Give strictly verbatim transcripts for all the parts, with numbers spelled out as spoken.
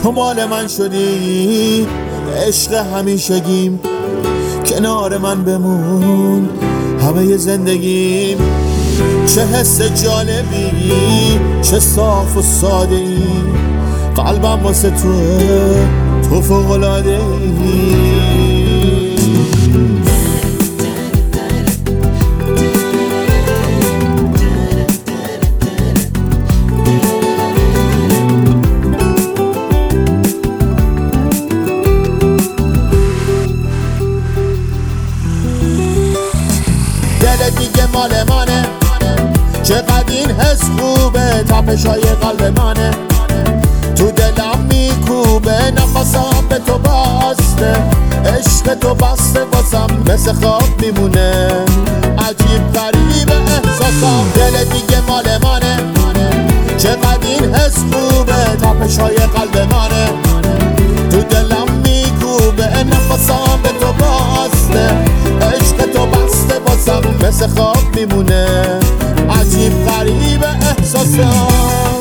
تو مال من شدی، عشق همیشگیم، کنار من بمون همه زندگیم. چه حس جالبی، چه صاف و ساده ای، قلبم واسه توه، تو فوق‌العاده ای. دل دیگه مال منه، چقدر این حس خوبه، تپشای قلب منه، تو دلم میکوبه، نفسم به تو بسته، عشق تو بسته واسم مثل خواب میمونه، عجیب غریب احساسم. دل دیگه مال منه، چقدر این حس خوبه، تپشای قلب منه، تو دلم میکوبه، نفسم به تو بسته، عشق تو بسته واسم مثل خواب میمونه، عجیب غریب احساسم.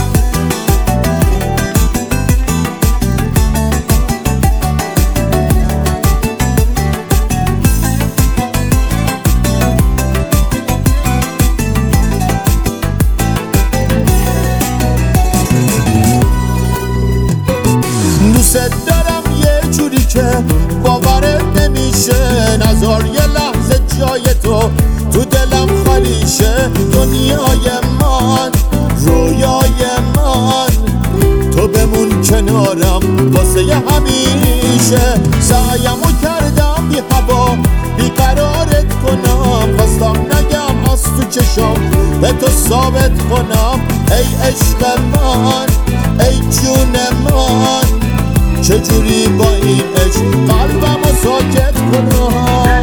دوست دارم یه جوری که باورت نمیشه، نذار یه لحظه جای تو تو دلم خالی شه. دنیای من، رویای من، تو بمون کنارم واسه همیشه. سعیمو کردم بی هوا بیقرارت کنم، خواستم نگم از تو چشم به تو ثابت کنم. ای عشق من، ای جون من، چجوری با این عشق قلبمو ساکت کنم.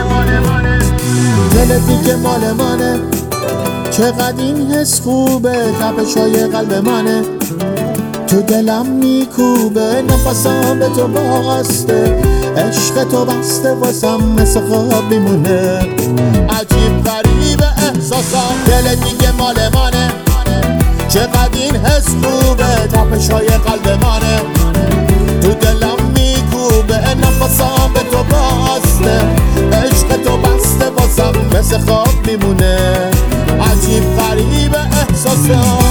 دل دیگه مال منه، چقدر این حس خوبه، تپشای قلب منه، تو دلم میکوبه، نفسم به تو بسته، عشق تو بسته واسم مثل خواب میمونه، عجیب غریب احساسم. دل دیگه مال منه، چقدر این حس خوبه، تپشای قلب منه، تو دلم میکوبه، نفسم به تو بسته، عشق تو بسته واسم مثل خواب میمونه، عجیب غریب احساسم.